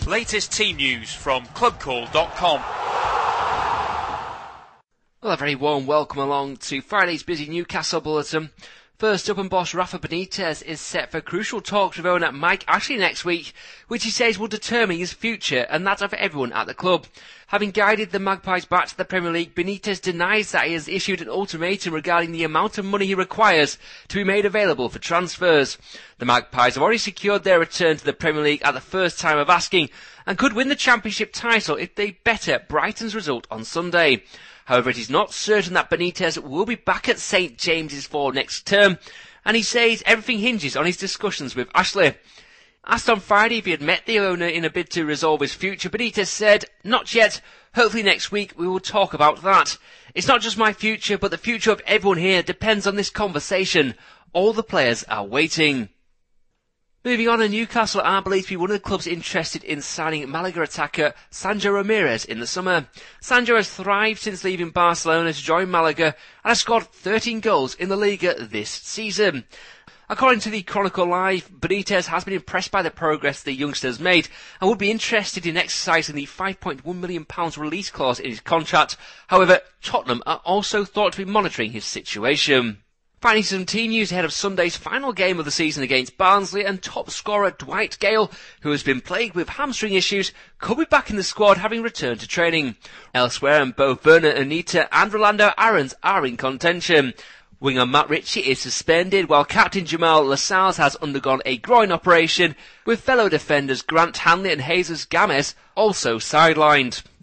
Latest team news from clubcall.com. Well, a very warm welcome along to Friday's busy Newcastle bulletin. First up, and boss Rafa Benitez is set for crucial talks with owner Mike Ashley next week, which he says will determine his future and that of everyone at the club. Having guided the Magpies back to the Premier League, Benitez denies that he has issued an ultimatum regarding the amount of money he requires to be made available for transfers. The Magpies have already secured their return to the Premier League at the first time of asking and could win the Championship title if they better Brighton's result on Sunday. However, it is not certain that Benitez will be back at St James's for next term, and he says everything hinges on his discussions with Ashley. Asked on Friday if he had met the owner in a bid to resolve his future, Benitez said, "Not yet. Hopefully next week we will talk about that. It's not just my future, but the future of everyone here depends on this conversation. All the players are waiting." Moving on, Newcastle are believed to be one of the clubs interested in signing Malaga attacker Sancho Ramirez in the summer. Sancho has thrived since leaving Barcelona to join Malaga and has scored 13 goals in the Liga this season. According to the Chronicle Live, Benitez has been impressed by the progress the youngster has made and would be interested in exercising the £5.1 million release clause in his contract. However, Tottenham are also thought to be monitoring his situation. Finally, some team news ahead of Sunday's final game of the season against Barnsley, and top scorer Dwight Gale, who has been plagued with hamstring issues, could be back in the squad having returned to training. Elsewhere, and both Werner Anita and Rolando Aarons are in contention. Winger Matt Ritchie is suspended, while captain Jamal Lascelles has undergone a groin operation, with fellow defenders Grant Hanley and Jesus Games also sidelined.